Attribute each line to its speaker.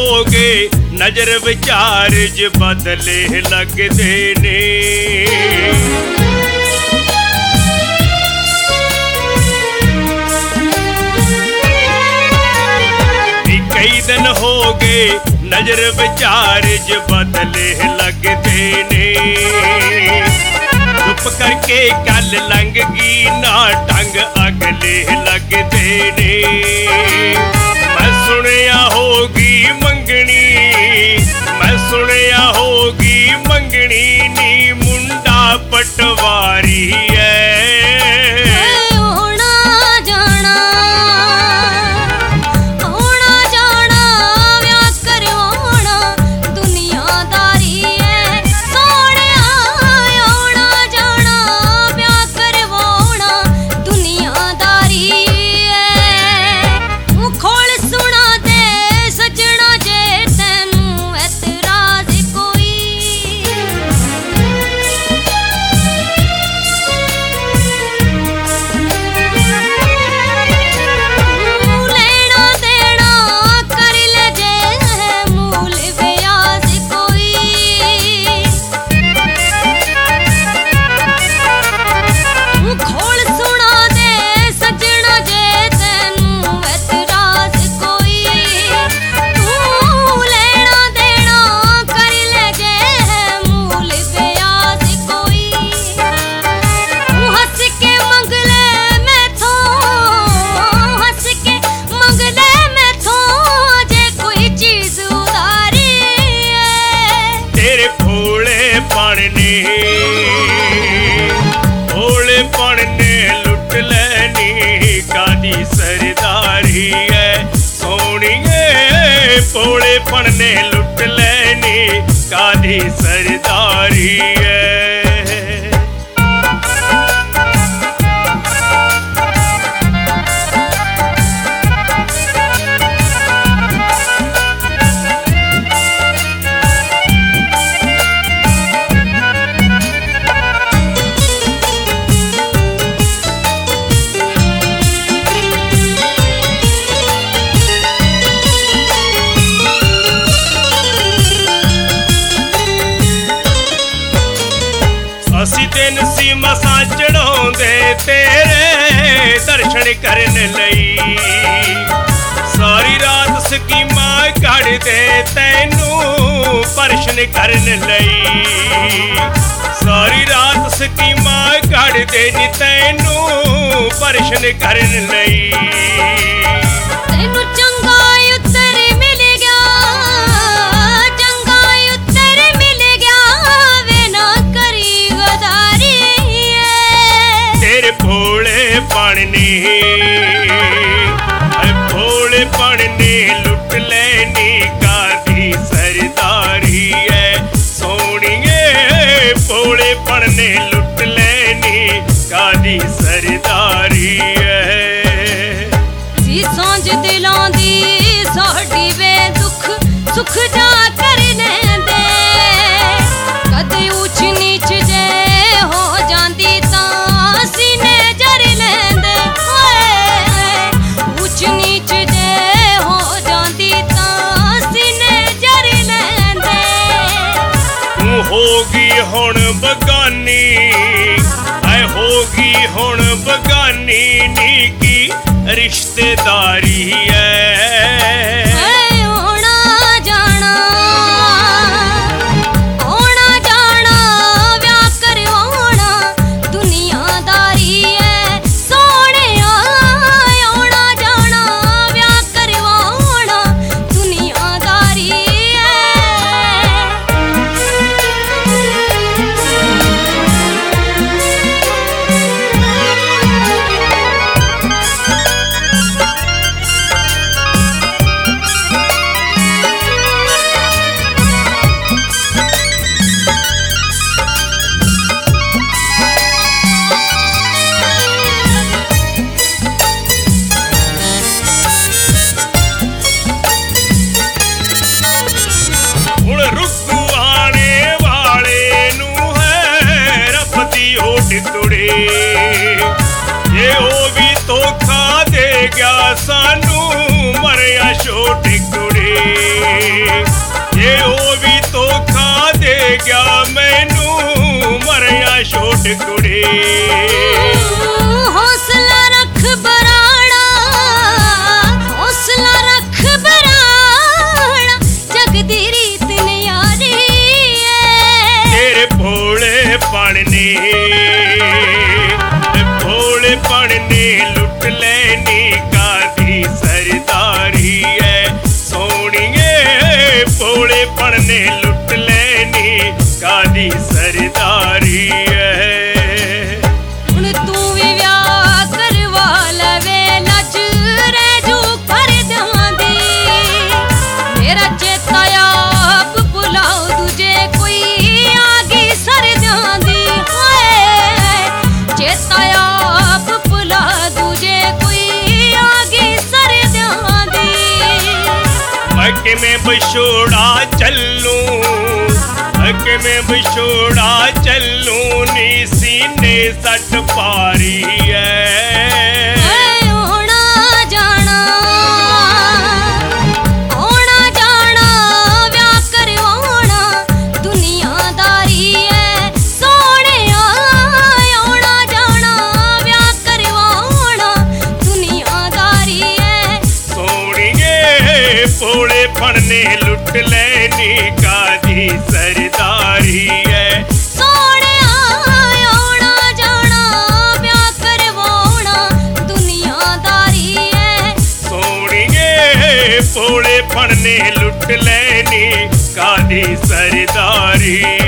Speaker 1: हो गए नजर विचार ज बदले लगदे ने। कई दिन हो गए नजर विचार ज बदले लगदे ने। चुप करके कल लंघ गई ना ढंग अगले लगदे ने। मैं सुनिया होगी मंगनी, मैं सुनिया होगी मंगनी नी मुंडा पटवारी है। भोलेपन ने लुट लेनी कादी सरदारी है सोनिए। भोलेपन ने लुट लेनी कादी सरदारी है। असी दिन सीमा सा चढ़ाउंदे तेरे दर्शन करन लई। सारी रात स्कीमा कढ़दे तैनू परशन करन लई। सारी रात स्कीमा कढ़दे नी तैनू परशन करन लई। भोलेपन ने लुट लेनी कादी सरदारी है सोनिए। भोलेपन ने लुट लेनी कादी सरदारी है।
Speaker 2: सी सांझ दिलों दी साडी वे दुख सुख जा करने दे। कदे ऊंच नीच जे हो जांदी तां सीने जर लेंदे। ऊंच नीच जे हो जांदी तां सीने जर लेंदे।
Speaker 1: तू होगी हुण बगानी, ऐ होगी हुण बगानी नी की रिश्तेदारी है। टुकड़े ये ओ भी धोखा दे गया सानू मरिया छोटे टुकड़े। ਗਿਆ ਮੈਨੂੰ ਮਰਿਆ ਛੋਟ ਕੁੜੀ।
Speaker 2: ਹੌਸਲਾ ਰੱਖ ਬਰਾੜਾ, ਹੌਸਲਾ ਰੱਖ ਬਰਾੜਾ, ਜਗ ਦੀ ਰੀਤ ਨਿਆਰੀ ਏ।
Speaker 1: ਤੇਰੇ ਭੋਲੇ ਪਣ ਨੇ, ਭੋਲੇ ਪਣ ਨੇ ਲੁੱਟ ਲੈਣੀ ਕਾਦੀ ਸਰਦਾਰੀ ਐ ਸੋਹਣੀਏ। ਭੋਲੇ ਪਣ ਨੇ ਲੁੱਟ ਲੈਣੀ ਕਾਦੀ ਸਰਦਾਰੀ ਐ।
Speaker 2: ਹੁਣ ਤੂੰ ਵੀ ਵਿਆਹ ਕਰਵਾ ਲਵੇ, ਲੱਜ ਰਹਿ ਜੂ ਕਰਦਿਆਂ ਦੀ। ਮੇਰਾ ਚੇਤਾ ਆਪ ਭੁਲਾਓ ਦੂਜੇ ਕੋਈ ਆ ਗਈ ਸਰਦਿਆਂ ਦੀ। ਹਾਏ ਚੇਤਾ ਆਪ ਭੁਲਾ ਦੂਜੇ ਕੋਈ ਆ ਗਈ ਸਰਦਿਆਂ ਦੀ।
Speaker 1: ਮੈਂ ਕਿਵੇਂ ਵਿਛੋੜਾ ਚੱਲੂ, ਮੈਂ ਕਿਵੇਂ ਵਿਛੋੜਾ ਚੱਲੂ ਨੀ ਸੀਨੇ ਸੱਟ ਪਾਰੀ ਐ।
Speaker 2: ਆਉਣਾ ਜਾਣਾ, ਆਉਣਾ ਜਾਣਾ, ਵਿਆਹ ਕਰਵਾਉਣਾ ਦੁਨੀਆਦਾਰੀ ਐ ਸੋਹਣਿਆ। ਆਉਣਾ ਜਾਣਾ, ਵਿਆਹ ਕਰਵਾਉਣਾ ਦੁਨੀਆਦਾਰੀ ਐ
Speaker 1: ਸੋਹਣੀਏ। ਭੋਲੇ ਪਣ ਨੇ ਲੁੱਟ ਲੈਣੀ ਕਾਦੀ ਸਰਦਾਰੀ ਐ।
Speaker 2: ਸੋਹਣਿਆ ਆਉਣਾ ਜਾਣਾ, ਵਿਆਹ ਕਰਵਾਉਣਾ ਦੁਨੀਆਦਾਰੀ ਐ।
Speaker 1: ਸੋਹਣੀਏ ਭੋਲੇ ਪਣ ਨੇ ਲੁੱਟ ਲੈਣੀ ਕਾਦੀ ਸਰਦਾਰੀ